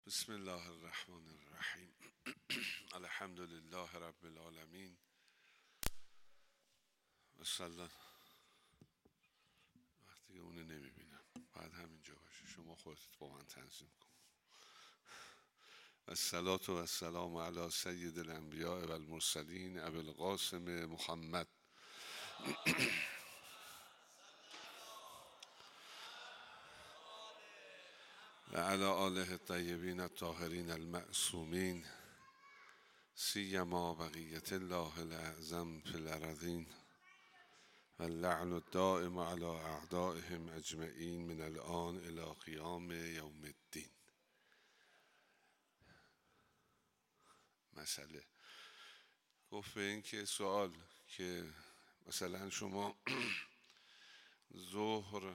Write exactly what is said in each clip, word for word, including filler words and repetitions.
بسم الله الرحمن الرحیم. الحمد لله رب العالمین و صلی. وقتی که اونو نمیبینم بعد همینجا باشه، شما خودت با من تنظیم کن. الصلاة و السلام علی سید الانبیاء و المرسلین ابی القاسم محمد و علی آله الطیبین الطاهرین المعصومین، سیما بقیت الله الاعظم فی الارضین و اللعن الدائم علی اعدائهم اجمعین من الان الی قیام یوم الدین. مسئله گفت به این که سوال که مثلا شما ظهر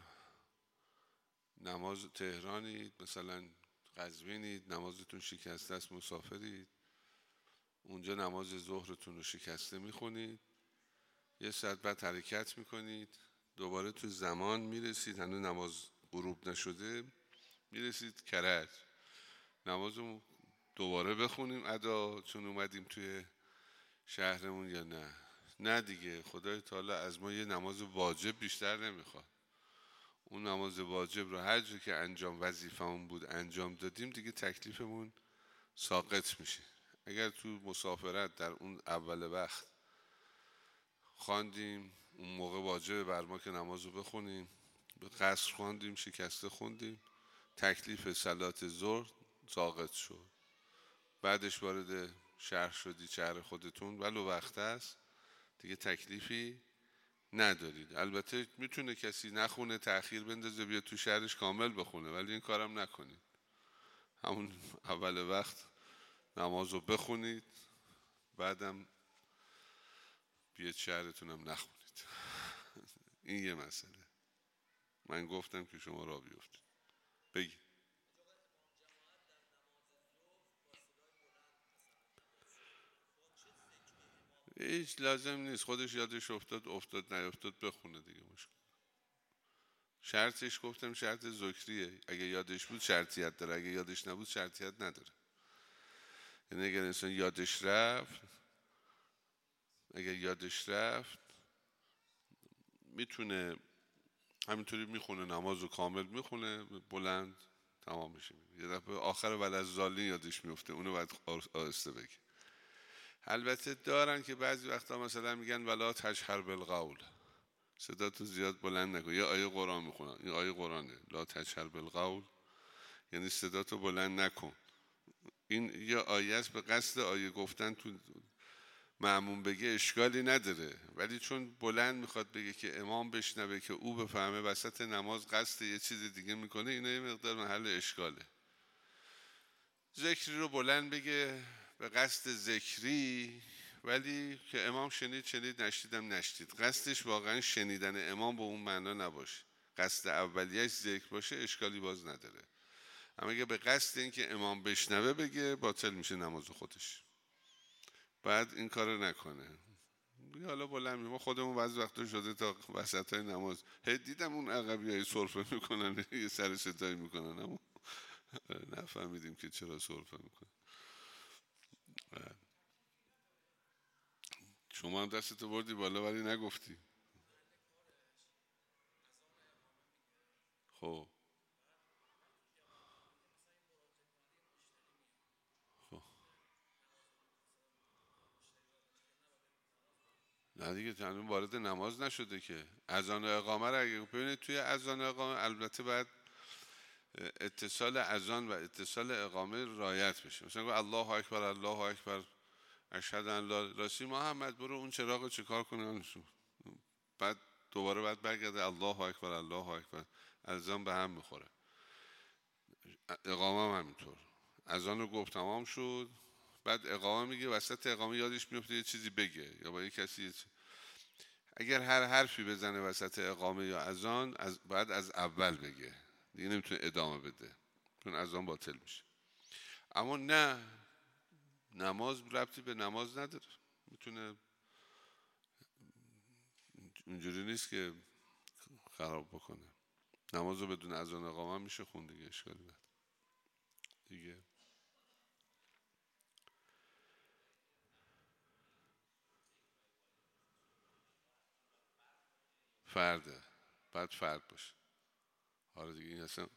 نماز تهرانید، مثلا قزوینید، نمازتون شکسته است، مسافرید، اونجا نماز ظهرتون رو شکسته میخونید، یه ساعت بعد حرکت میکنید، دوباره تو زمان میرسید، هنوز نماز غروب نشده، میرسید کرج، نمازمون دوباره بخونیم ادا چون اومدیم توی شهرمون یا نه؟ نه دیگه، خدای تعالی از ما یه نماز واجب بیشتر نمیخواد. اون نماز واجب رو هر جا که انجام وظیفمون بود انجام دادیم، دیگه تکلیفمون ساقط میشه. اگر تو مسافرت در اون اول وقت خواندیم، اون موقع واجب بر ما که نماز رو بخونیم، به قصر خواندیم، شکسته خوندیم، تکلیف صلات ظهر ساقط شد. بعدش وارد شهر شدی، شهر خودتون، ولو وقت است، دیگه تکلیفی ندارید. البته میتونه کسی نخونه، تأخیر بندازه، بیا تو شهرش کامل بخونه، ولی این کارم نکنید. همون اول وقت نماز رو بخونید، بعدم بیاد شهرتونم نخونید. این یه مسئله. من گفتم که شما را بیفتید. بگید. هیچ لازم نیست، خودش یادش افتاد افتاد، نیافتاد بخونه دیگه. مشکل شرطش گفتم شرط ذکریه، اگه یادش بود شرطیت داره، اگه یادش نبود شرطیت نداره. یعنی اگر انسان یادش رفت اگر یادش رفت میتونه همینطوری میخونه، نماز رو کامل میخونه بلند، تمام میشه. یه دفعه آخر ولعالضالین یادش میفته، اونو باید آهسته بگه. البته دارن که بعضی وقتا مثلا میگن ولا تجهر بالقول، صدا تو زیاد بلند نکن. یه آیه قرآن میخونن، این آیه قرآنه، لا تجهر بالقول یعنی صدا تو بلند نکن. این یه آیه است به قصد آیه گفتن تو مأموم بگه اشکالی نداره، ولی چون بلند میخواد بگه که امام بشنوه که او بفهمه وسط نماز قصد یه چیز دیگه میکنه، اینا یه مقدار محل اشکاله. ذکری رو بلند بگه به قصد ذکری، ولی که امام شنید شنید، نشنیدم نشنید، قصدش واقعا شنیدن امام به اون معنا نباشه، قصد اولیش ذکر باشه، اشکالی باز نداره. اما اگه به قصد این که امام بشنوه بگه، باطل میشه نماز خودش. بعد این کارو نکنه. حالا بلند ما خودمون بعضی وقتا شده تا وسط های نماز هی دیدم اون عقبی های سرفه میکنن، یه سر صدایی میکنن، اما نفهمیدیم که چرا سرفه میکنن. شما هم دستتو بردی بالا ولی نگفتی. خب خب نه دیگه، تنون وارد نماز نشده که. اذان و اقامه رو اگه ببینید توی اذان و اقامه، البته باید اتصال اذان و اتصال اقامه رعایت بشه. مثلا الله اکبر الله اکبر اشهد ان لا راسی محمد، برو اون چراغو چیکار کنه، بعد دوباره بعد برگرده الله اکبر الله اکبر، اذان به هم میخوره. اقامه هم همینطور، اذان رو گفت تمام شد، بعد اقامه میگه، وسط اقامه یادش میفته یه چیزی بگه، یا با یه کسی یه چیزی. اگر هر حرفی بزنه وسط اقامه یا اذان، از بعد از اول بگه، دیگه نمیتونه ادامه بده، چون اذان باطل میشه. اما نه، نماز ربطی به نماز نداره، میتونه اینجوری نیست که خراب بکنه. نماز رو بدون اذان اقامه میشه خوند دیگه، اشکالی نداره دیگه. فرده، باید فرد باشه. حالا دیگه این اصلا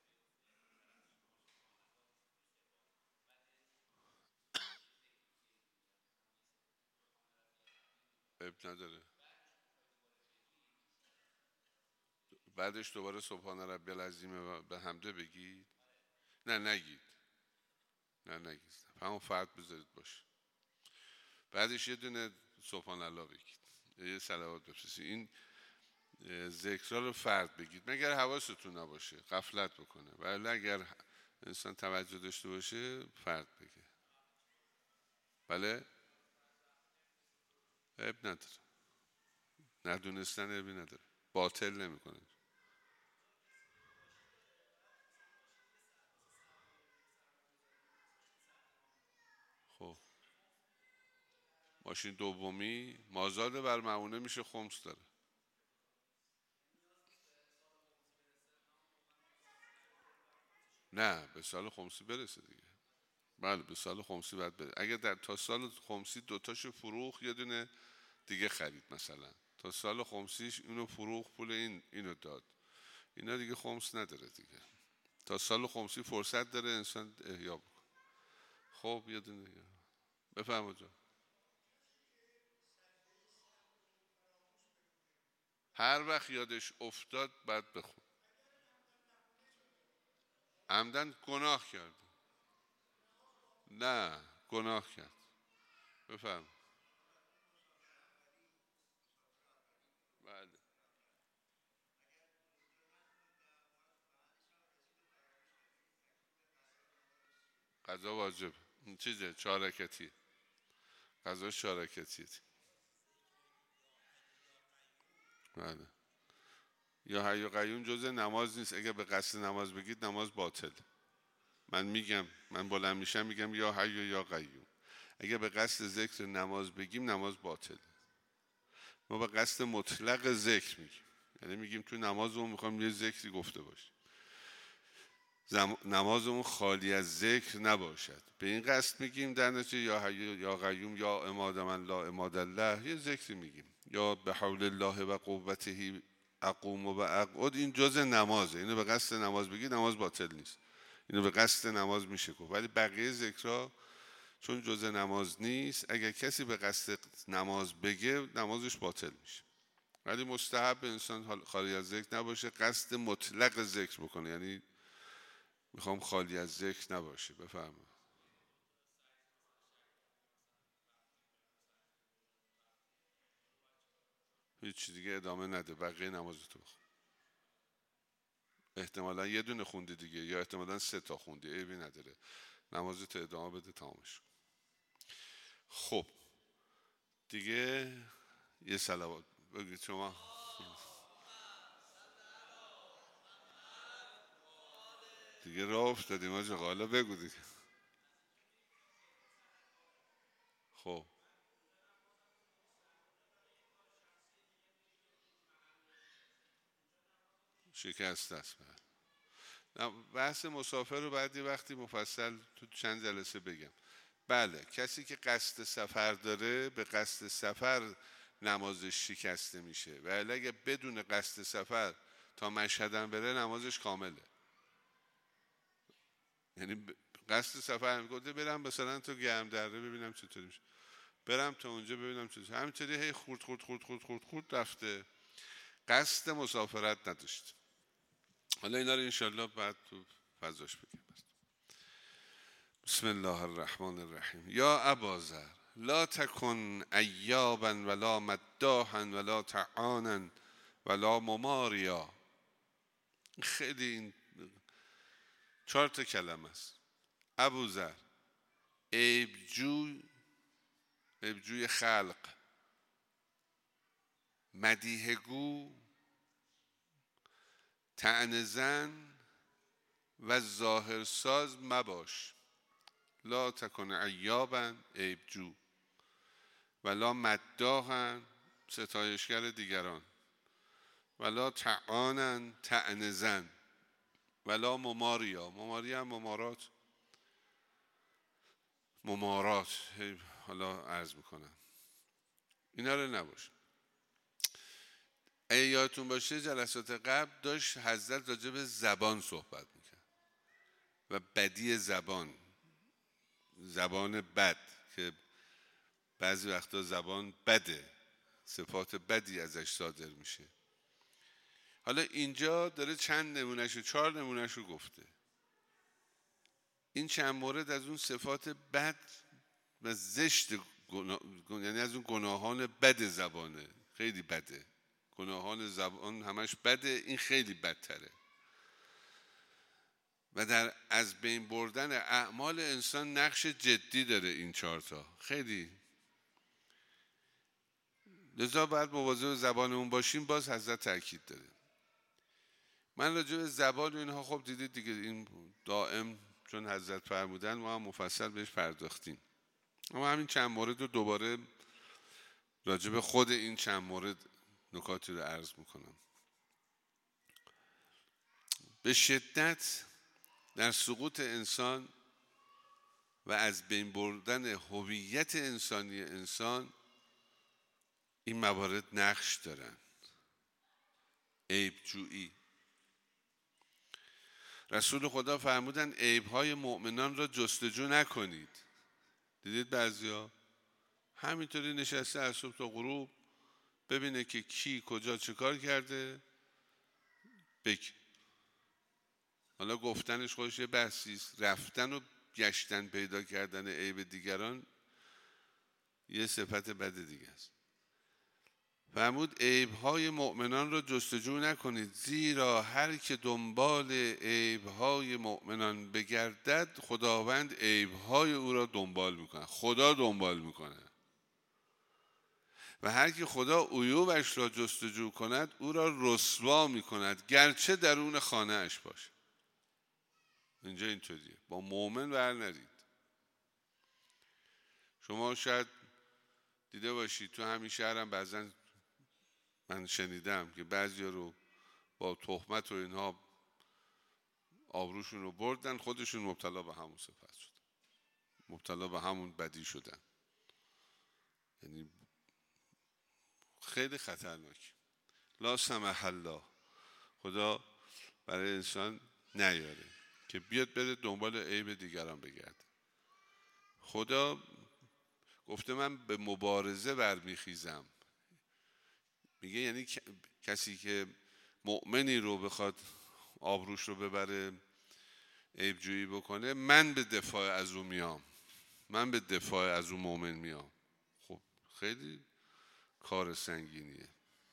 عیب نداره. بعدش دوباره سبحان ربی العظیم و به حمده بگید. نه نگید، نه نگید، همون فرد بذارید باشه. بعدش یه دونه سبحان الله بگید، یه صلوات بفرستید. این ذکرها رو فرد بگید مگر حواستون نباشه، غفلت بکنه. ولی اگر انسان توجه داشته باشه فرد بگه. بله عیب نداره، ندونستن عیبی نداره، باطل نمیکنه. خب ماشین دومی مازاد بر معونه میشه خمس داره. نه به سال خمسی برسه دیگه. بله به سال خمسی باید بره. اگر در تا سال خمسی دوتاشو فروخ یه دونه دیگه خرید مثلا، تا سال خمسیش اینو فروخ پول این اینو داد، اینا دیگه خمس نداره دیگه. تا سال خمسی فرصت داره انسان احیا بکنه. خب یه دونه دیگه بفهم جان. هر وقت یادش افتاد بعد بخون. عمدن گناه کرد. نه گناه کرد. بفهم. بله قضا واجب چیزه چهارکتی، قضا چهارکتیه. بله یا حی و قیوم جزء نماز نیست. اگه به قصد نماز بگید نماز باطل. من میگم، من بلند میشم میگم یا حی و یا قیوم. اگه به قصد ذکر نماز بگیم نماز باطل. ما به قصد مطلق ذکر میگیم، یعنی میگیم تو نمازمون میخوام یه ذکری گفته باشیم، زم... نمازمون خالی از ذکر نباشد، به این قصد میگیم. در نتیجه یا حی یا قیوم یا عماد من لا عماد الله یه ذکری میگیم، یا به حول الله و قوته اقوم و اقعد. این جزء نمازه، اینو به قصد نماز بگید نماز باطل نیست، اینو به قصد نماز میشه گفت. ولی بقیه ذکرها چون جزء نماز نیست، اگر کسی به قصد نماز بگه نمازش باطل میشه. ولی مستحب انسان خالی از ذکر نباشه، قصد مطلق ذکر بکنه، یعنی میخوام خالی از ذکر نباشه. بفرمایید. هیچ دیگه ادامه نده، بقیه نمازتو بخون. احتمالا یه دونه خوندی دیگه، یا احتمالا سه تا خوندی، عیبی نداره، نمازتو ادامه بده تمامش. خب دیگه یه صلوات بگید شما. دیگه راه افتادیم آجا، حالا بگو دیگه. خب شکست است. بحث مسافر رو بعد یه وقتی مفصل تو چند جلسه بگم. بله کسی که قصد سفر داره به قصد سفر نمازش شکسته میشه، ولی اگه بدون قصد سفر تا مشهدم بره نمازش کامله. یعنی قصد سفر میگه برم مثلا تو گرم دره ببینم چطوری میشه، برم تا اونجا ببینم چطوری، همینطوری هی خورد خورد خورد خورد خورد خورد رفته، قصد مسافرت نداشت. حالا اینا رو انشالله بعد تو فضاش بگم. بسم الله الرحمن الرحیم. یا ابازر لا تکن ایابا ولا مداحا ولا تعانا ولا مماریا. خیلی این چهار تا کلمه است. ابوذر عیبجوی، عیبجوی خلق، مدیحگو، طعنه زن و ظاهرساز مباش. لا تکن عیابا عیبجو، ولا مداحا ستایشگر دیگران، ولا تعانا طعنه زن، ولا مماریا. مماریا هم ممارات، ممارات حالا عرض میکنم، اینا رو نباش. اگه یادتون باشه جلسات قبل داشت حضرت راجع به زبان صحبت میکرد و بدی زبان، زبان بد، که بعضی وقتا زبان بده، صفات بدی ازش صادر میشه. حالا اینجا داره چند نمونهشو، چهار نمونهشو گفته. این چند مورد از اون صفات بد و زشت گناه... یعنی از اون گناهان بد زبانه. خیلی بده، گناهان زبان همش بده، این خیلی بدتره. و در از بین بردن اعمال انسان نقش جدی داره این چهارتا، خیلی. لذا باید مواظب زبانمون باشیم. باز حضرت تاکید داره. من راجع به زبان و اینها خب دیدید دیگه، این دائم چون حضرت فرمودن ما هم مفصل بهش پرداختیم. اما همین چند مورد رو دوباره راجع به خود این چند مورد نکاتی رو عرض میکنم. به شدت در سقوط انسان و از بین بردن هویت انسانی انسان این موارد نقش دارن. عیب جویی. رسول خدا فرمودن عیب‌های مؤمنان را جستجو نکنید. دیدید بعضیا همینطوری نشسته از صبح تا غروب ببینه که کی کجا چه کار کرده، بک. حالا گفتنش خودش یه بحثیست، رفتن و گشتن پیدا کردن عیب دیگران یه صفت بد دیگه است. فرمود عیب‌های مؤمنان را جستجو نکنید، زیرا هر که دنبال عیب‌های مؤمنان بگردد خداوند عیب‌های او را دنبال میکنه. خدا دنبال میکنه. و هر که خدا عیوبش را جستجو کند او را رسوا میکند، گرچه درون خانه اش باشه. اینجا اینطوریه. با مؤمن ور نرید. شما شاید دیده باشید تو همین شهرم بعضا من شنیدم که بعضیا رو با تهمت و اینها آبروشون رو بردن، خودشون مبتلا به همون صفت شدن، مبتلا به همون بدی شدن. یعنی خیلی خطرناک. لا سمح الله، خدا برای انسان نیاره که بیاد بره دنبال عیب دیگران بگرده. خدا گفته من به مبارزه برمیخیزم. میگه یعنی کسی که مؤمنی رو بخواد آبروش رو ببره، عیب جویی بکنه، من به دفاع از اون میام، من به دفاع از اون مؤمن میام. خب خیلی کار سنگینیه.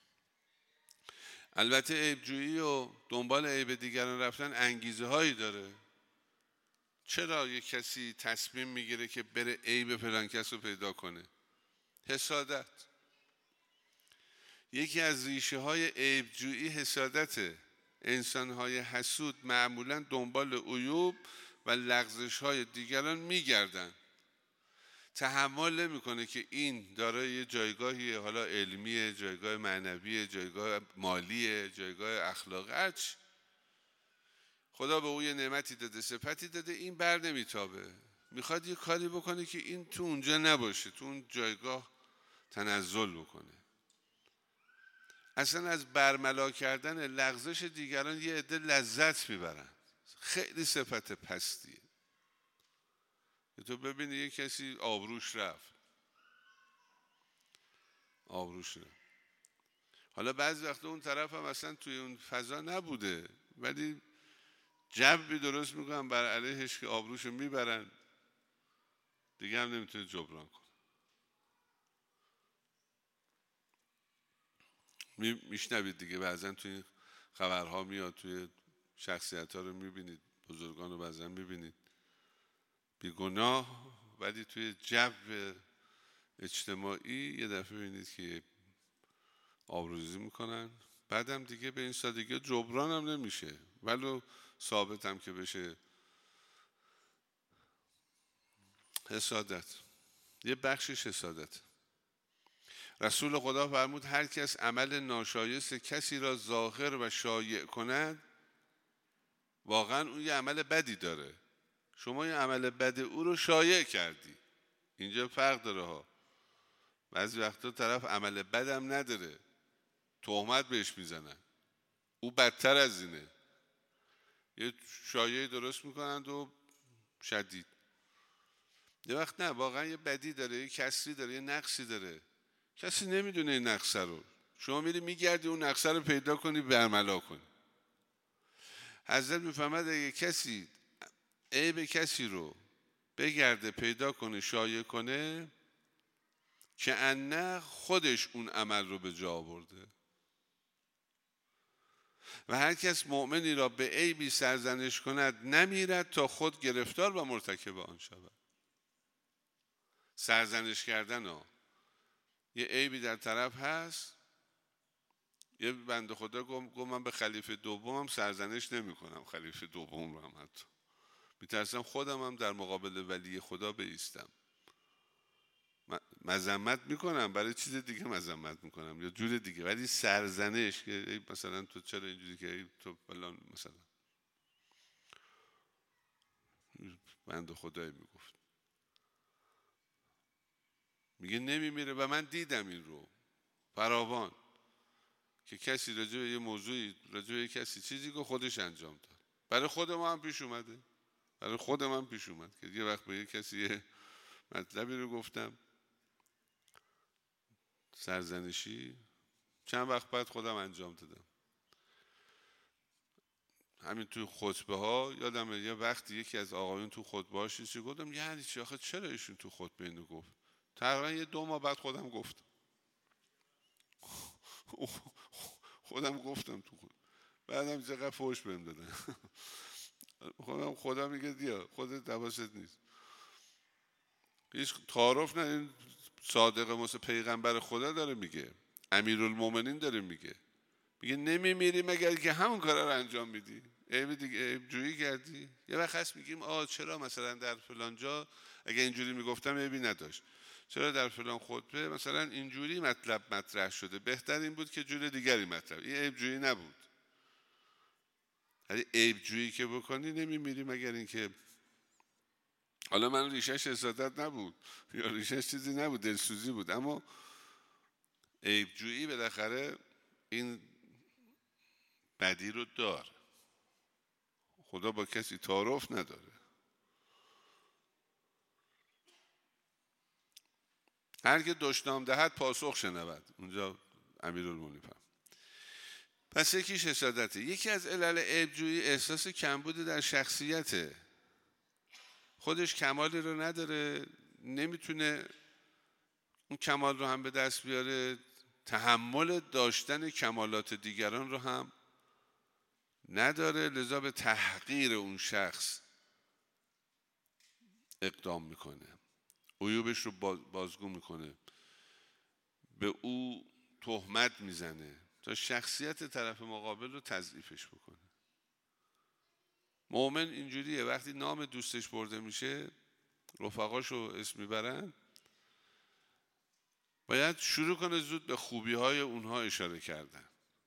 البته عیب جویی و دنبال عیب دیگران رفتن انگیزه هایی داره. چرا یک کسی تصمیم میگیره که بره عیب فلان کس رو پیدا کنه؟ حسادت. یکی از ریشه های عیب جویی حسادته. انسان های حسود معمولا دنبال عیوب و لغزش های دیگران میگردن. تحمل نمیکنه که این داره یه جایگاهی، حالا علمیه، جایگاه معنویه، جایگاه مالیه، جایگاه اخلاقی، هرچی خدا به او یه نعمتی داده، صفتی داده، این بر نمیتابه، میخواد یه کاری بکنه که این تو اونجا نباشه، تو اون جایگاه تنزل بکنه. اصلا از برملا کردن لغزش دیگران یه عده لذت میبرن. خیلی صفت پستیه. تو ببینی یه کسی آبروش رفت، آبروش رفت. حالا بعضی وقتا اون طرف هم اصلا توی اون فضا نبوده، ولی جبی درست میکنن بر علیهش که آبروشو میبرن، دیگه هم نمیتونه جبران کنه. میشنوید دیگه بعضا توی خبرها میاد، توی شخصیت ها رو میبینید، بزرگان رو بعضا میبینید بیگناه، ولی توی جو اجتماعی یه دفعه ببینید که آبروریزی میکنن، بعدم دیگه به این سادگی جبران هم نمیشه، ولو ثابت هم که بشه. حسادت یه بخشش حسادت. رسول خدا فرمود هر کس عمل ناشایست کسی را ظاهر و شایع کند، واقعا اون یه عمل بدی داره. شما یه عمل بد او رو شایع کردی. اینجا فرق داره ها. بعضی وقتا طرف عمل بدم نداره، تهمت بهش میزنن. او بدتر از اینه، یه شایعه درست میکنند و شدید. یه وقت نه، واقعا یه بدی داره، یه کسری داره، یه نقصی داره، کسی نمیدونه این نقصه رو، شما میری میگردی اون نقصه رو پیدا کنی برملا کنی. حضرت میفهمد اگه کسی عیب کسی رو بگرده پیدا کنه شایع کنه، که انه خودش اون عمل رو به جا آورده. و هر کس مؤمنی را به عیبی سرزنش کند نمیرد تا خود گرفتار و مرتکب آن شود. سرزنش کردن ها، یه عیبی در طرف هست، یه بنده خدا گفت من به خلیفه دومم سرزنش نمی کنم، خلیفه دوم رو هم حتی میترسم خودم هم در مقابل ولی خدا بایستم، مذمت میکنم، برای چیز دیگه مذمت میکنم یا جور دیگه، ولی سرزنش که مثلا تو چرا اینجوری که تو فلان، مثلا بنده خدایی میگفت، میگه نمیمیره. و من دیدم این رو فراوان که کسی راجع به یه موضوعی، راجع به کسی چیزی که خودش انجام داد، برای خود ما هم پیش اومده، برای خود من پیش اومد که یه وقت به یه کسی یه مطلبی رو گفتم سرزنشی، چند وقت بعد خودم انجام دادم. همین توی خطبه ها یادمه یه وقتی یکی از آقایون تو خطبه هاش چیزی گفتم، یعنی چی آخه چرا ایشون تو خطبه اینو گفت؟ تقریبا یه دو ماه بعد خودم گفتم خودم گفتم تو خود، بعدم چقدر فوش بهم دادن. خودم خدا میگه دیا خودت حواست نیست، هیچ تعارف نه. این صادق مثل پیغمبر خدا داره میگه، امیرالمومنین داره میگه، میگه نمیمیری مگر که همون کارا رو انجام میدی. عیب دیگه عیب جویی کردی. یه وقت هست میگیم آ چرا مثلا در فلان جا اگه اینجوری میگفتم عیبی نداشت، چرا در فلان خطبه مثلا اینجوری مطلب مطرح شده، بهتر این بود که جور دیگری مطرح. این عیب جویی نبود. ولی عیب جویی که بکنی نمیمیری مگر اینکه، حالا من ریشش حسادت نبود یا ریشش چیزی نبود، دلسوزی بود، اما عیب جویی بالاخره این بدی رو دار. خدا با کسی تعارف نداره. هر که دشنام دهد پاسخ شنود، اونجا امیرالمومنین. پس یکیش حسادته. یکی از علل عیب جویی احساس کمبود در شخصیته، خودش کمالی رو نداره، نمیتونه اون کمال رو هم به دست بیاره، تحمل داشتن کمالات دیگران رو هم نداره، لذا به تحقیر اون شخص اقدام میکنه، عیوبش رو بازگو میکنه، به او تهمت میزنه تا شخصیت طرف مقابل رو تضعیفش بکنه. مؤمن اینجوریه، وقتی نام دوستش برده میشه، رفقاشو اسم میبرن، باید شروع کنه زود به خوبی های اونها اشاره کردن،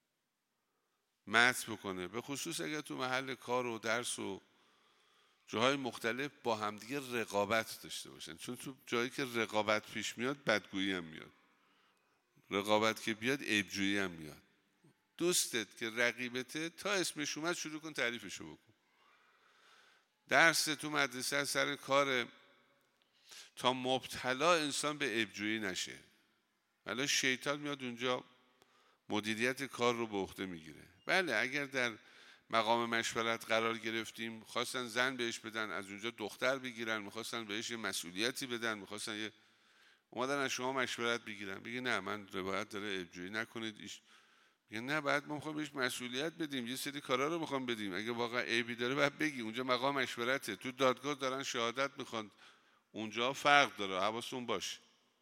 مدح بکنه، به خصوص اگر تو محل کار و درس و جاهای مختلف با همدیگه رقابت داشته باشن، چون تو جایی که رقابت پیش میاد بدگویی هم میاد، رقابت که بیاد عیبجویی هم میاد. دوستت که رقیبته تا اسمش اومد شروع کن تعریفشو بکن. درس تو مدرسه سر کار، تا مبتلا انسان به عیبجویی نشه، ولی شیطان میاد اونجا مدیریت کار رو به عهده میگیره. بله اگر در مقام مشورت قرار گرفتیم، خواستن زن بهش بدن، از اونجا دختر بگیرن، میخواستن بهش یه مسئولیتی بدن، میخواستن یه اومدن از شما مشورت بگیرن، بگی نه من روایت داره عیبجویی نکنید، ایش میگه نه بعد ما میخوام بهش مسئولیت بدیم، یه سری کارا رو میخوام بدیم، اگه واقعا عیبی داره بعد بگی، اونجا مقام مشورته. تو دادگاه دارن شهادت میخوان، اونجا فرق داره، حواستون باشه.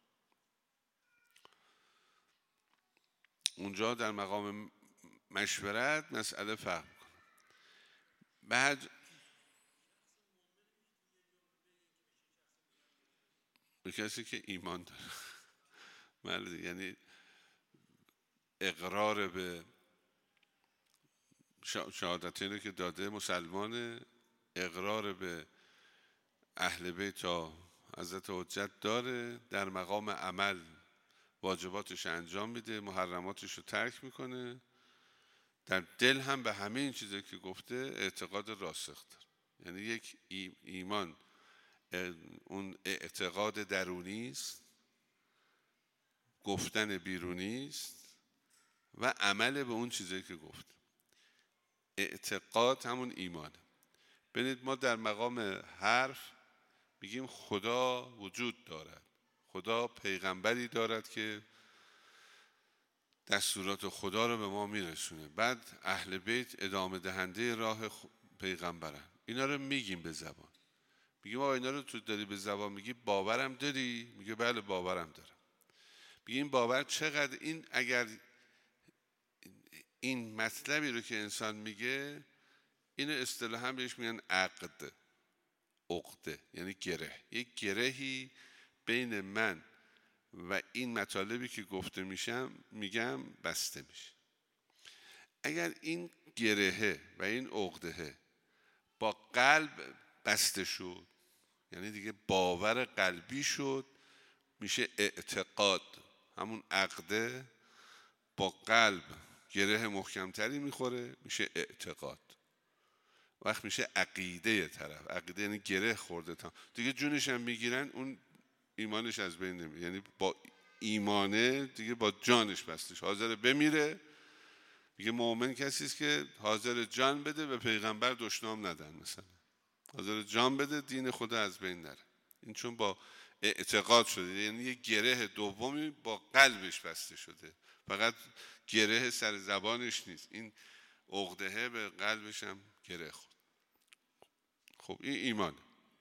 اونجا در مقام مشورت مسئله فرق میکنه. بعد به کسی که ایمان داره بله، یعنی اقرار به شهادتینی که داده، مسلمانه، اقرار به اهل بیت تا حضرت حجت داره، در مقام عمل واجباتش انجام میده، محرماتش رو ترک میکنه، در دل هم به همه این چیزایی که گفته اعتقاد راسخ داره. یعنی یک ایمان اون اعتقاد درونی است، گفتن بیرونی است و عمل به اون چیزایی که گفته. اعتقاد همون ایمانه. ببینید ما در مقام حرف میگیم خدا وجود دارد، خدا پیغمبری دارد که دستورات خدا رو به ما میرسونه، بعد اهل بیت ادامه دهنده راه پیغمبرن. اینا رو میگیم به زبان، میگیم آقا اینا رو تو داری به زبان میگی، باورم داری؟ میگه بله باورم دارم. میگیم باور چقدر؟ این اگر این مطلبی رو که انسان میگه، اینو اصطلاحاً بهش میگن عقد، عقده، یعنی گره. یک گرهی بین من و این مطالبی که گفته میشم میگم بسته میشه. اگر این گرهه و این عقده با قلب بسته شد، یعنی دیگه باور قلبی شد، میشه اعتقاد. همون عقده با قلب گره محکمتری میخوره، میشه اعتقاد. وقت میشه عقیده طرف. عقیده یعنی گره خورده تا دیگه جونش هم میگیرن، اون ایمانش از بین نمیره. یعنی با ایمانه دیگه با جانش بستش، حاضر بمیره. میگه مؤمن کسی است که حاضر جان بده به پیغمبر دشنام ندن، مثلا حاضر جان بده دین خدا از بین نره. این چون با اعتقاد شده، یعنی یه گره دومی با قلبش بسته شده، فقط گره سر زبانش نیست، این عقده به قلبش هم گره خورد. خب این ایمان.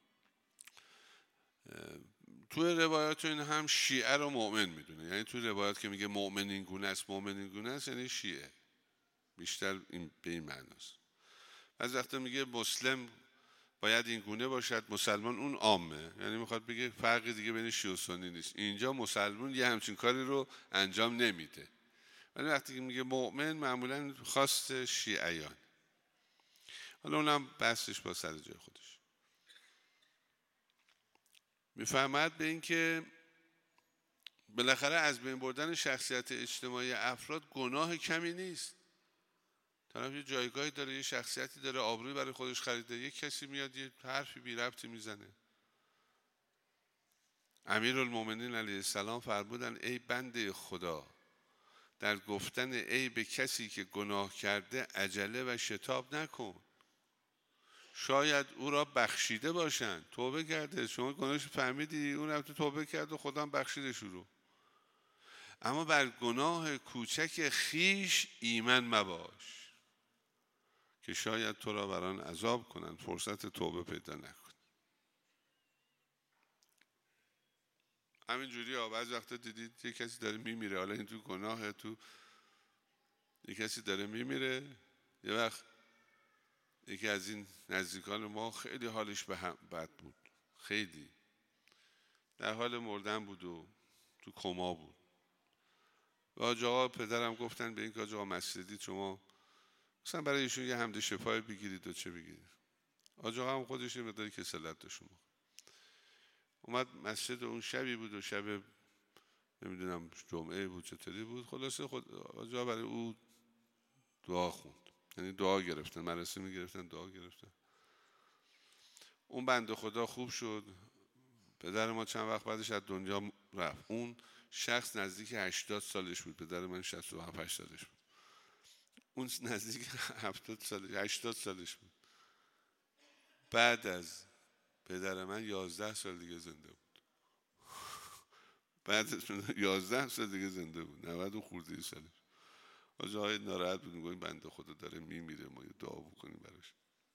توی روایات این هم شیعه رو مؤمن میدونه، یعنی توی روایات که میگه مؤمن این گونه است، مؤمن این گونه است، یعنی شیعه بیشتر این به این معناست. از وقتی میگه مسلم باید این گونه باشد، مسلمان اون عامه، یعنی میخواد بگه فرقی دیگه بین شیعه و سنی نیست. اینجا مسلمان یه همچین کاری رو انجام نمیده، ولی وقتی که میگه مؤمن معمولا خواست شیعیان. حالا اونم بحثش با سر جای خودش. میفهمد به این که بالاخره از بین بردن شخصیت اجتماعی افراد گناه کمی نیست. طرف یه جایگاهی داره، یه شخصیتی داره، آبروی برای خودش خریده، یه کسی میاد یه حرفی بی ربطی میزنه. امیرالمومنین علیه السلام فرمودن ای بنده خدا، در گفتن ای به کسی که گناه کرده عجله و شتاب نکن، شاید او را بخشیده باشند. توبه کرده، شما گناهش فهمیدی، اون هم تو توبه کرد و خدا هم بخشیده شروع. اما بر گناه کوچک خیش ایمن مباش که شاید تو را بر آن عذاب کنند، فرصت توبه پیدا نکن. همین جوری ها. بعضی وقتا دیدید یه کسی داره میمیره، حالا این تو گناه، تو یه کسی داره میمیره، یه وقت یکی از این نزدیکان ما خیلی حالش به هم بد بود، خیلی در حال مردن بود و تو کما بود. و آج آقا پدرم گفتن به این که آج آقا مسجدی شما مثلا برای ایشون یه حمد شفای بگیرید و چه بگیرید. آج آقا هم خودش یه مقداری کسالت داشت. شما اومد مسجد، اون شبی بود و شب نمیدونم جمعه بود چطوری بود، خلاصه خود آج آقا برای او دعا خوند، یعنی دعا گرفتن، مراسمی گرفتن، دعا گرفتن. اون بنده خدا خوب شد. پدر ما چند وقت بعدش از دنیا رفت. اون شخص نزدیک هشتاد سالش بود، پدر من شصت و هفت سالش بود، اون نزدیک هفتاد سالش هشتاد سالش بود. بعد از پدر من یازده سال دیگه زنده بود. بعد از یازده سال دیگه زنده بود، نود و خورده سالش. آجای ناراحت بود، میگه این بنده خدا داره میمیره، ما یه دعا بکنیم براش.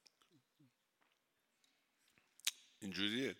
اینجوریه.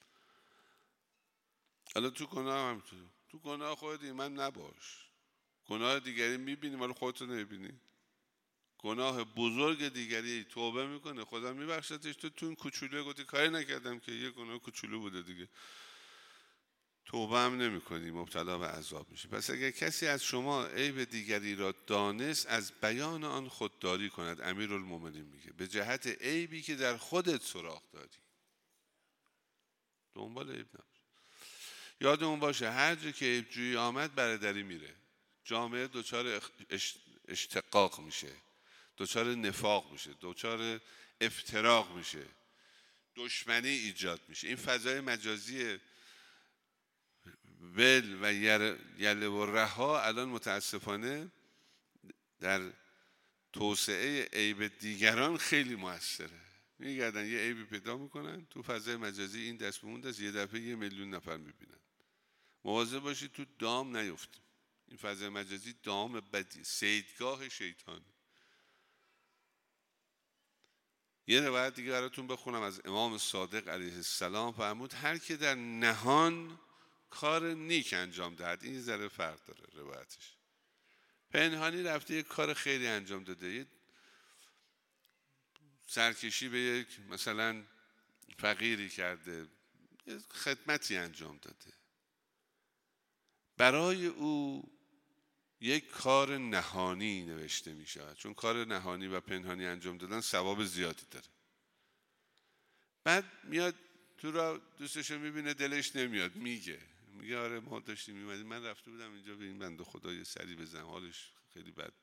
حالا تو گناه هم تو تو گناه خودت ایمن نباش. گناه دیگری میبینی ولی خودت نمیبینی. گناه بزرگ دیگری توبه میکنه، خدا میبخشتش، تو تو این کوچولو گفتی کاری نکردم که، یه گناه کوچولو بوده دیگه، توبه هم نمی کنی، مبتلا به عذاب میشی. پس اگر کسی از شما عیب دیگری را دانست، از بیان آن خودداری کند. امیرالمومنین میگه به جهت عیبی که در خودت سراغ داری، دنبال عیب نباش. یادمون باشه هر جا که عیبجویی آمد برادری میره، جامعه دچار اشتقاق میشه، دچار نفاق میشه، دچار افتراق میشه، دشمنی ایجاد میشه. این فضای مجازی ول و یله و رها الان متاسفانه در توسعه عیب دیگران خیلی موثره. میگردن یه عیبی پیدا میکنن تو فضای مجازی، این دست به اون دست، یه دفعه یه میلیون نفر میبینن. مواظب باشید تو دام نیفتیم. این فضای مجازی دام بدی، صیدگاه شیطان. یه روایت دیگه براتون بخونم از امام صادق علیه السلام. فرمود هر که در نهان کار نیک انجام دهد، این ذره فرق داره روایتش، پنهانی رفته یک کار خیری انجام داده، یه سرکشی به یک مثلا فقیری کرده، یه خدمتی انجام داده، برای او یک کار نهانی نوشته می شود، چون کار نهانی و پنهانی انجام دادن ثواب زیادی داره. بعد میاد تو را دوستشو میبینه دلش نمیاد، میگه میگه آره ما داشتیم میمدیم، من رفته بودم اینجا به این بنده خدا یه سری بزنم، حالش خیلی بد.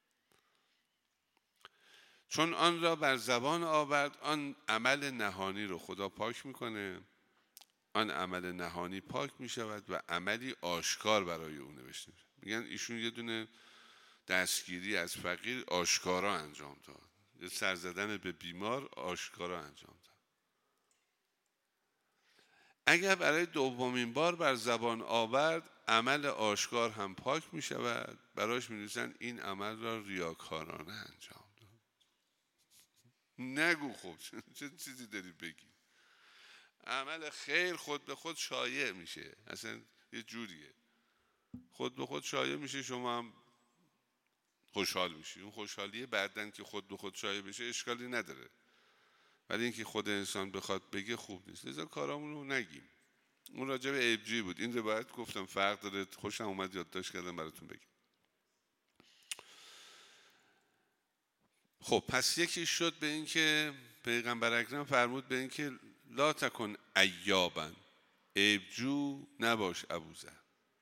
چون آن را بر زبان آورد، آن عمل نهانی رو خدا پاک میکنه، آن عمل نهانی پاک میشود و عملی آشکار برای او نوشته میشه. میگن ایشون یه دونه دستگیری از فقیر آشکارا انجام داد، یه سر زدن به بیمار آشکارا انجام داد. اگر برای دومین بار بر زبان آورد، عمل آشکار هم پاک می شود، براش می نویسن این عمل را ریاکارانه انجام داد. نگو خب چه چیزی داری بگی؟ عمل خیر خود به خود شایع میشه، اصلا یه جوریه، خود به خود شایع میشه، شما هم خوشحال میشی. اون خوشحالیه بعدن که خود به خود شایع بشه اشکالی نداره، ولی اینکه خود انسان بخواد بگه خوب نیست. لذا کارامون رو نگیم. اون راجع به عیبجویی بود. این روایت گفتم فرق داره، خوشم اومد یادداشت کردم براتون بگم. خب پس یکی شد به این که پیغمبر اکرم فرمود به این که لا تکن عیابا، عیبجو نباش ابوذر.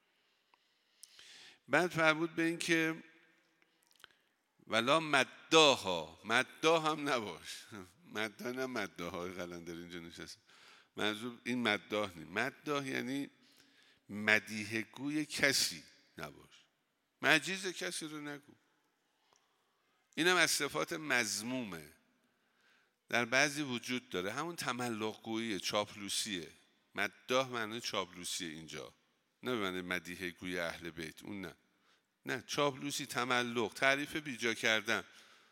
بعد فرمود به این که ولا مداها، مداح هم نباش. مداح نه مداح های قلندر اینجا نشست، منظور این مداح نیست. مداح یعنی مدیح گوی کسی نباش، مجیز کسی رو نگو. اینم از صفات مذمومه، در بعضی وجود داره، همون تملق گویی، چاپلوسیه. مداح معنی چاپلوسیه اینجا، نه معنی مدیح گوی اهل بیت، اون نه، نه چاپلوسی، تملق، تعریف بیجا کردن.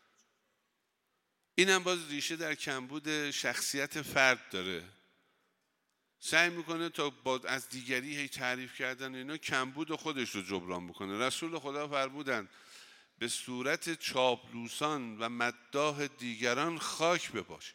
اینم باز ریشه در کمبود شخصیت فرد داره، سعی میکنه تا با از دیگری هی تعریف کردن اینا کمبود خودش رو جبران بکنه. رسول خدا فرمودن به صورت چاپلوسان و مداح دیگران خاک بپاشید.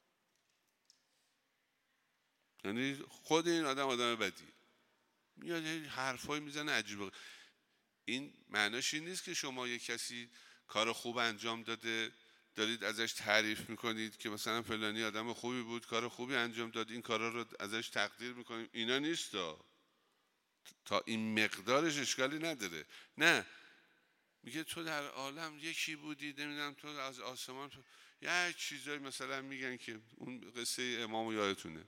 یعنی خود این آدم آدم بدی، میاد حرفای میزنه عجیبه. این معناش این نیست که شما یک کسی کار خوب انجام داده دارید ازش تعریف میکنید که مثلا فلانی آدم خوبی بود، کار خوبی انجام داد، این کارا رو ازش تقدیر میکنیم. اینا نیست، تا این مقدارش اشکالی نداره. نه، میگه تو در عالم یکی بودی، نمیدونم تو از آسمان تو... یه چیزایی مثلا میگن که اون قصه امامو یادتونه.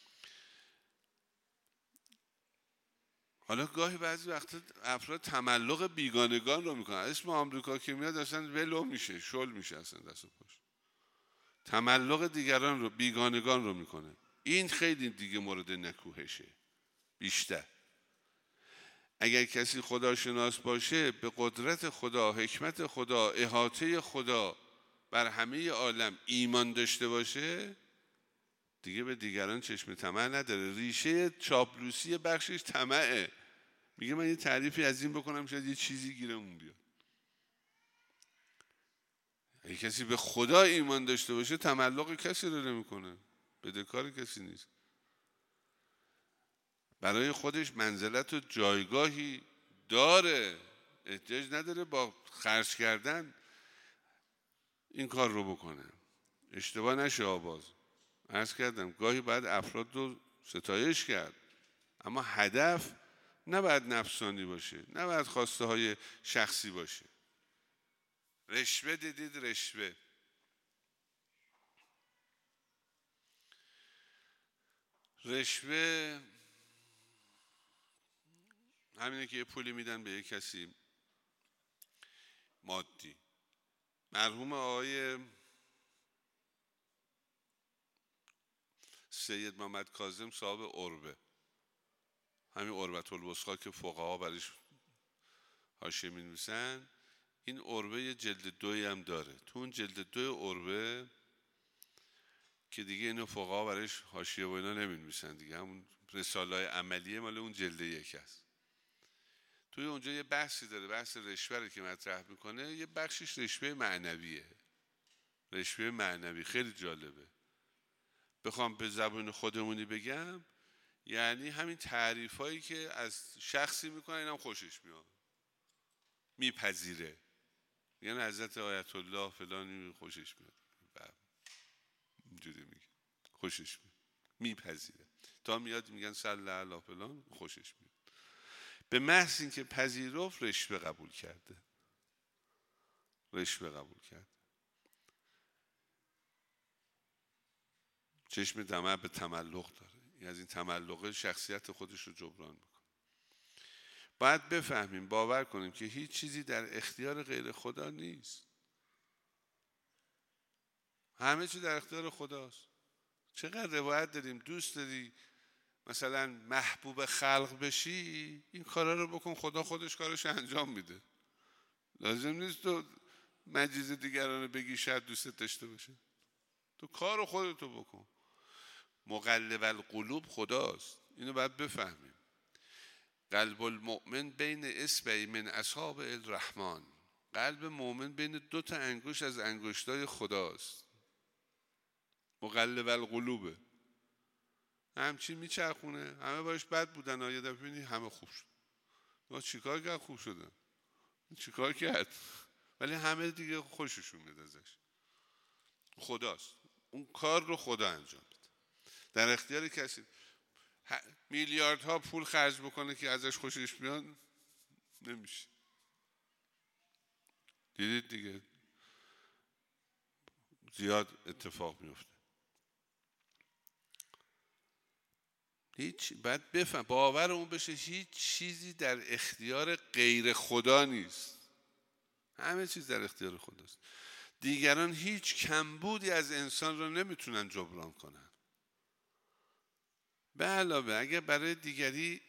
حالا گاهی بعضی وقتا افراد تملق بیگانگان رو میکنن. اسم آمریکا که میاد اصلا ولو میشه، شل میشه اصلا دست و پاش. تملق دیگران رو، بیگانگان رو میکنه. این خیلی دیگه مورد نکوهشه بیشتر. اگر کسی خداشناس باشه، به قدرت خدا، حکمت خدا، احاطه خدا بر همه عالم ایمان داشته باشه، دیگه به دیگران چشم طمع نداره. ریشه چاپلوسی بخشش طمعه. میگه من یه تعریفی از این بکنم شاید یه چیزی گیرمون بیاد. اگه کسی به خدا ایمان داشته باشه تملق کسی رو نمیکنه، بدهکار کسی نیست، برای خودش منزلت و جایگاهی داره، احتیاج نداره با خرج کردن این کار رو بکنه. اشتباه نشه آواز عرض کردم، گاهی بعد افراد رو ستایش کرد، اما هدف نباید نفسانی باشه، نباید خواسته های شخصی باشه. رشوه دیدید، رشوه رشوه همینه که یه پولی میدن به یه کسی مادی. مرحوم آقای سید محمد کاظم صاحب عربه، همین عربت الوثقی که فقها برایش حاشیه می‌نویسن، این عربه یه جلد دوی هم داره. تو اون جلد دوی عربه که دیگه اینو فقها برایش حاشیه و اینا نمی‌نویسن دیگه، همون رساله‌های عملیه مال اون جلد یک است. توی اونجا یه بحثی داره، بحث رشوه که مطرح میکنه. یه بخشش رشوه معنویه، رشوه معنوی خیلی جالبه. بخوام به زبان خودمونی بگم، یعنی همین تعریفایی که از شخصی میکنه اینم خوشش میاد، میپذیره. یعنی حضرت آیت الله فلانی خوشش میاد، اینجوری میگه خوشش میاد، میپذیره. تا میاد میگن صلی علی فلان، خوشش میاد. به محض اینکه پذیرفت رشوه قبول کرده، رشوه قبول کرده. چشم طمع به تملق داره، این از این تملق شخصیت خودش رو جبران میکنه. باید بفهمیم، باور کنیم که هیچ چیزی در اختیار غیر خدا نیست. همه چی در اختیار خداست. چقدر روایت داریم، دوست داری مثلا محبوب خلق بشی، این کارا رو بکن، خدا خودش کارش انجام میده. لازم نیست تو مجیز دیگران رو بگی شاید دوستت داشته باشه. تو کار خودتو بکن. مقلب القلوب خداست، اینو باید بفهمیم. قلب المؤمن بین اصبع من اصابع الرحمن، قلب مؤمن بین دو تا انگشت از انگشتای خداست. مقلب القلوبه، همچین میچرخونه. همه باش بد بودن، آیه دفعه ببینی همه خوب شد. ما چیکار کرد خوب شدن؟ چیکار کرد؟ ولی همه دیگه خوششون میاد ازش. خداست، اون کار رو خدا انجام میده. در اختیار کسی میلیاردها پول خرج بکنه که ازش خوشش میاد نمیشه. دیدید دیگه زیاد اتفاق میفته. هیچ باید بفهم، باورمون بشه هیچ چیزی در اختیار غیر خدا نیست. همه چیز در اختیار خداست. دیگران هیچ کمبودی از انسان رو نمیتونن جبران کنن. به علاوه اگر برای دیگری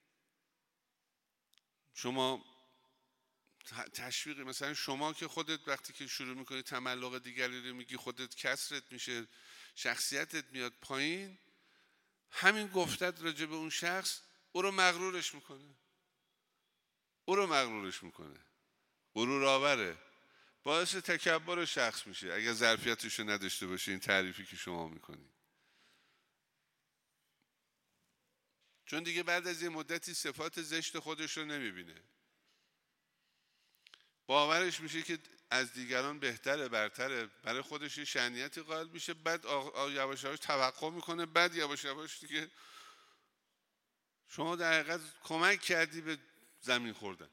شما تشویق، مثلا شما که خودت وقتی که شروع میکنی تملق دیگری رو میگی، خودت کسرت میشه، شخصیتت میاد پایین، همین گفتت راجع به اون شخص او رو مغرورش میکنه، او رو مغرورش میکنه، غرور آوره، باعث تکبر شخص میشه اگر ظرفیتش رو نداشته باشه این تعریفی که شما میکنی. چون دیگه بعد از یه مدتی صفات زشت خودش رو نمیبینه، باورش میشه که از دیگران بهتره، برتره، برای خودش یه شأنیتی قائل میشه، بعد یواش یواش توقع میکنه، بعد یواش یواش دیگه شما در حقیقت کمک کردی به زمین خوردنش.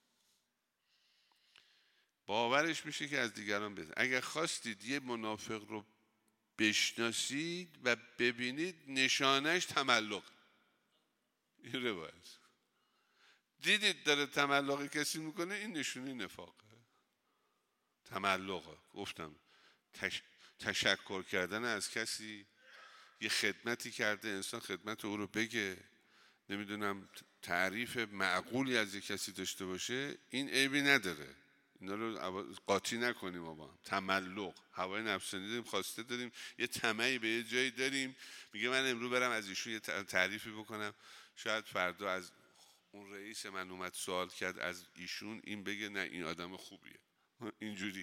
باورش میشه که از دیگران بهتره. اگر خواستید یه منافق رو بشناسید و ببینید، نشانش تملق. این روایت دیدید داره تملق کسی میکنه، این نشونه نفاقه، تملقه. گفتم تش... تشکر کردن از کسی، یه خدمتی کرده انسان، خدمت او رو بگه، نمیدونم تعریف معقولی از یه کسی داشته باشه، این عیبی نداره. اینا رو قاطی نکنیم. ما با هم تملق، هوای نفسانی داریم، خواسته داریم، یه طمعی به یه جایی داریم، میگه من امروز برم از ایشون یه تعریفی بکنم، شاید فردا از اون رئیس من اومد سوال کرد از ایشون، این بگه نه این آدم خوبیه. اینجوری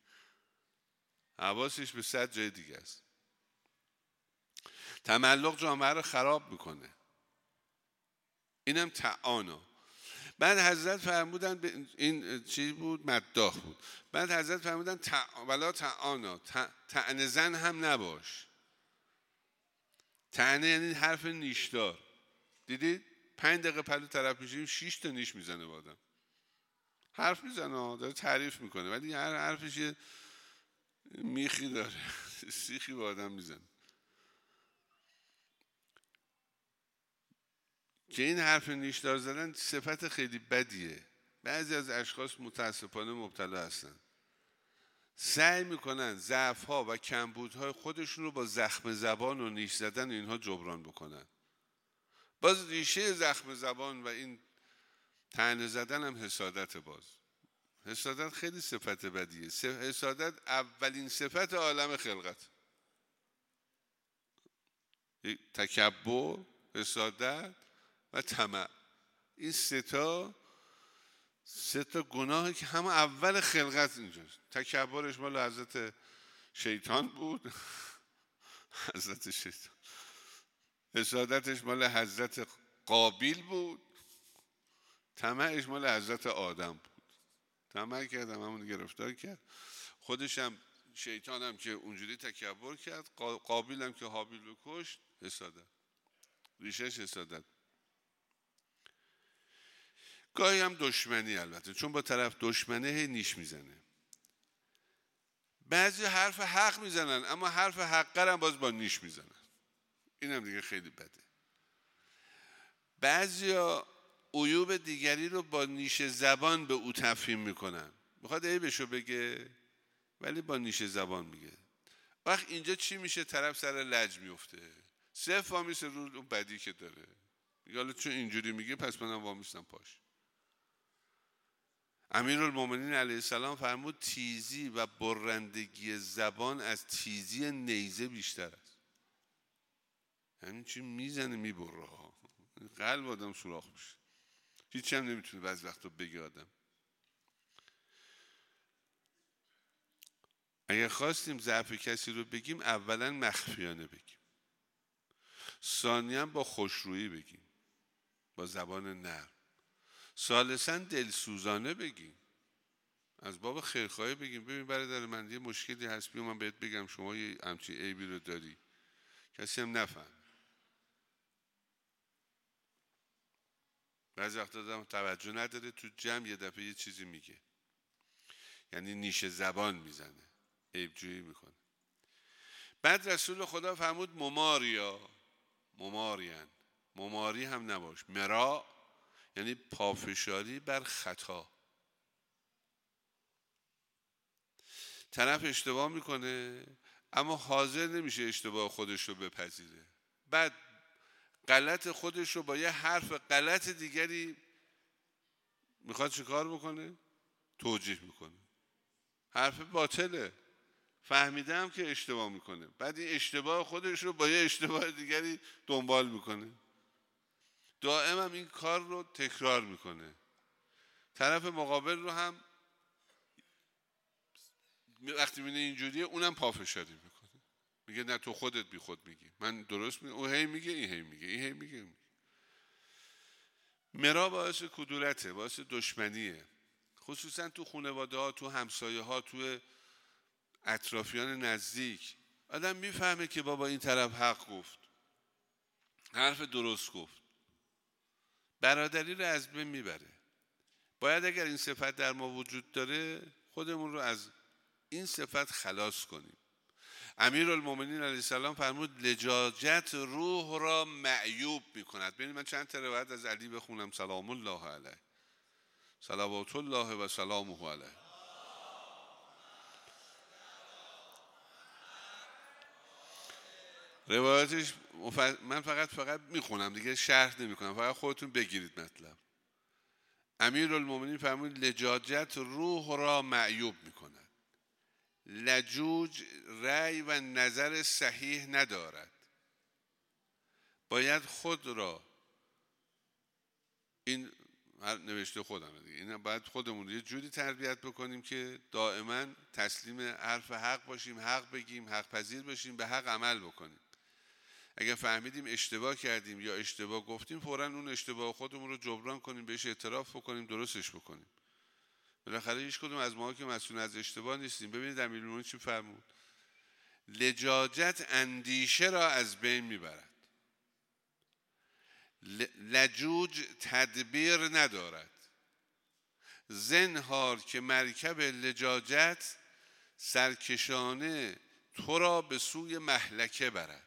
حواسش به صد جای دیگه است. تملق جامعه رو خراب میکنه. اینم تعانا. بعد حضرت فرمودن، این چی بود؟ مداح بود. بعد حضرت فرمودن تع... ولا تعانا، طعنه زن هم نباش. طعنه یعنی حرف نیشدار. دیدید پنج دقیقه پلو طرف میشیم شش تا نیش میزنه با آدم. حرف میزنه، داره تعریف میکنه، ولی هر حرفش یه میخی داره، سیخی با آدم میزنه. که این حرف نیشدار زدن صفت خیلی بدیه. بعضی از اشخاص متاسفانه مبتلا هستن، سعی میکنن ضعف‌ها و کمبودهای خودشون رو با زخم زبان و نیش زدن اینها جبران بکنن. باز ریشه زخم زبان و این طعنه زدن هم حسادت. باز حسادت خیلی صفت بدیه. حسادت اولین صفت عالم خلقت. تکبر، حسادت و طمع، این سه تا سه تا گناهی که همه اول خلقت اینجاست. تکبرش مال حضرت شیطان بود، حضرت شیطان. حسادتش مال حضرت قابیل بود، طمعش مال حضرت آدم بود. طمع کرد، همون گرفتار کرد. خودش هم شیطان هم که اونجوری تکبر کرد، قابیل هم که حابیل رو کشت. حسادت ریشش حسادت. گاهی هم دشمنی، البته چون با طرف دشمنه هی نیش میزنه. بعضی حرف حق میزنن اما حرف حق هم باز با نیش میزنن. این هم دیگه خیلی بده. بعضیا عیوب دیگری رو با نیش زبان به او تفهیم میکنن. میخواد عیبشو بگه ولی با نیش زبان میگه. وقت اینجا چی میشه؟ طرف سر لج میفته، صرف وامیسته رو اون بدی که داره. میگه حالا چون اینجوری میگه پس منم وامیستم پاش. امیرالمومنین علیه السلام فرمود تیزی و برندگی زبان از تیزی نیزه بیشتر است. همین چی میزنه میبره ها، قلب آدم سوراخ میشه، هیچ هم نمیتونه بعضی وقتا بگه آدم. اگر خواستیم ضعف کسی رو بگیم اولا مخفیانه بگیم، ثانیاً با خوشرویی بگیم، با زبان نرم، ثالثاً دلسوزانه بگیم، از باب خیرخواهی بگیم. ببین برادر من یه مشکلی هست، بیام من بهت بگم شما یه همچین عیبی رو داری، کسی هم نفهم. بعضی وقتا آدم توجه نداره، تو جمع یه دفعه یه چیزی میگه، یعنی نیش زبان میزنه، عیبجویی میکنه. بعد رسول خدا فرمود مماریا، مماریان، مماری هم نباش. مرا یعنی پافشاری بر خطا. طرف اشتباه میکنه اما حاضر نمیشه اشتباه خودش رو بپذیره، بعد غلط خودش رو با یه حرف غلط دیگری میخواد چیکار بکنه؟ توجیه میکنه. حرف باطله، فهمیدم که اشتباه میکنه، بعد این اشتباه خودش رو با یه اشتباه دیگری دنبال میکنه. دائم هم این کار رو تکرار میکنه. طرف مقابل رو هم وقتی میبینه اینجوریه اونم پافشاری میکنه، میگه نه تو خودت بی خود میگی، من درست میگم، اون هی میگه این هی میگه این هی میگه, این میگه. مرا باعث کدورته، باعث دشمنیه، خصوصا تو خانواده ها، تو همسایه ها، تو اطرافیان نزدیک. آدم میفهمه که بابا این طرف حق گفت، حرف درست گفت، برادری رو از بین میبره. باید اگر این صفت در ما وجود داره خودمون رو از این صفت خلاص کنیم. امیرالمومنین علیه السلام فرمود لجاجت روح را معیوب میکند. ببینید من چند تا روایت از علی بخونم سلام الله علیه، صلوات الله و سلامه علیه. روایتش من فقط فقط میخونم دیگه، شرح نمیکنم، فقط خودتون بگیرید مطلب. امیرالمومنین فرمود لجاجت روح را معیوب میکند. لجوج رأی و نظر صحیح ندارد، باید خود را، این نوشته خودم دیگه، این باید خودمون یه جوری تربیت بکنیم که دائما تسلیم حرف حق باشیم، حق بگیم، حق پذیر باشیم، به حق عمل بکنیم. اگر فهمیدیم اشتباه کردیم یا اشتباه گفتیم فوراً اون اشتباه خودمون رو جبران کنیم، بهش اعتراف بکنیم، درستش بکنیم. بالاخره هیچ کدوم از ما که مسئول از اشتباه نیستیم. ببینید امیرالمومنین چی فرمود؟ لجاجت اندیشه را از بین میبرد. لجوج تدبیر ندارد. زنهار که مرکب لجاجت سرکشانه تو را به سوی مهلکه برد.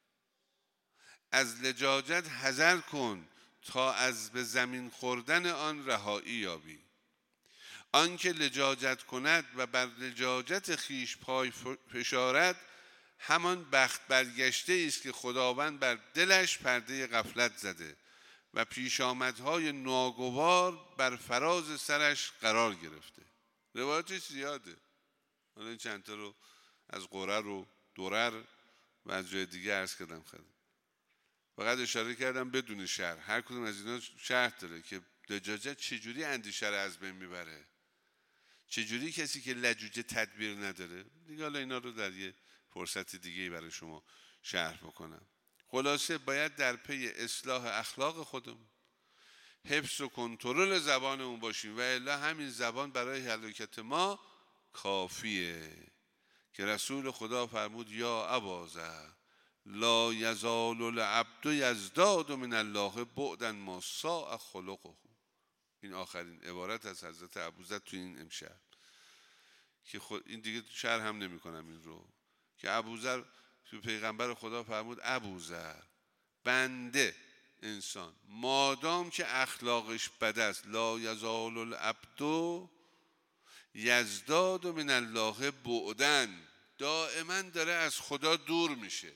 از لجاجت حذر کن تا از به زمین خوردن آن رهایی یابی. آنکه لجاجت کند و بر لجاجت خیش پای فشارد، همان بخت برگشته است که خداوند بر دلش پرده غفلت زده و پیشامدهای ناگوار بر فراز سرش قرار گرفته. روایتش زیاده، حالا این چند تا رو از قرر و درر و از جای دیگه عرض کردم خدمت. فقط اشاره کردم بدون شرح. هر کدوم از اینا شرح داره که لجاجت چجوری اندیشه رو از بین میبره، چجوری کسی که لجوجه تدبیر نداره. دیگه حالا اینا رو در یه فرصت دیگه برای شما شرح بکنم. خلاصه باید در پی اصلاح اخلاق خودمون، حفظ و کنترل زبانمون باشیم و الا همین زبان برای هلاکت ما کافیه که رسول خدا فرمود یا ابازر لا یزال العبد یزداد من الله بعدا ما ساء خلقه. این آخرین عبارت از حضرت ابوذر تو این امشب که خود این دیگه شرح هم نمی کنم این رو، که ابوذر تو پیغمبر خدا فرمود ابوذر بنده انسان مادام که اخلاقش بد است لا یزال العبد یزداد من الله بعدا، دائما داره از خدا دور میشه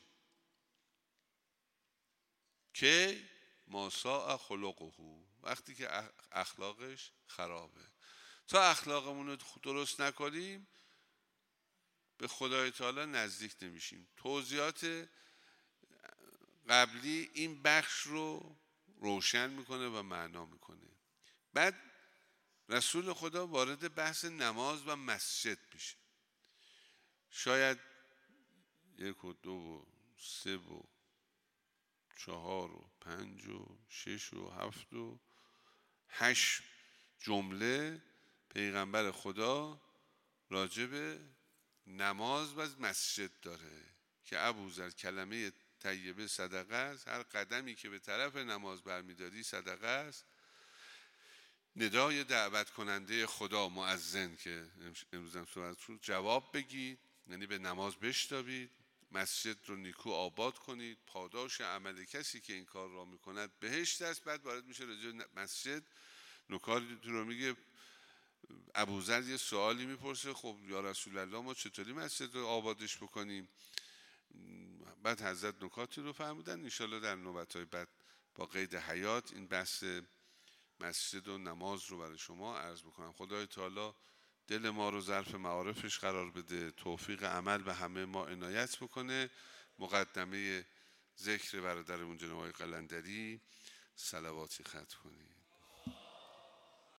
که ما ساء خلقه، وقتی که اخلاقش خرابه. تا اخلاقمون رو درست نکنیم به خدای تعالی نزدیک نمیشیم. توضیحات قبلی این بخش رو روشن میکنه و معنا میکنه. بعد رسول خدا وارد بحث نماز و مسجد میشه. شاید یک و دو و سه و چهار و پنج و شش و هفت و هشت جمله پیغمبر خدا راجع به نماز و مسجد داره که ابوذر کلمه طیبه صدقه است، هر قدمی که به طرف نماز برمیداری صدقه است. ندای دعوت کننده خدا مؤذن که امروز هم صحبت شد جواب بگید، یعنی به نماز بشتابید، مسجد رو نیکو آباد کنید، پاداش عمل کسی که این کار را میکند بهشت است. بعد وارد میشه راجع به مسجد، نکاتی رو میگه. ابوذر یه سوالی میپرسه خب یا رسول الله ما چطوری مسجد رو آبادش بکنیم؟ بعد حضرت نکاتی رو فرمودن. انشالله در نوبت‌های بعد با قید حیات این بحث مسجد و نماز رو برای شما عرض بکنم. خدای تعالی دل ما رو ظرف معارفش قرار بده، توفیق عمل به همه ما عنایت بکنه. مقدمه ذکر برادرمون جناب آقای قلندری صلواتی ختم کنید.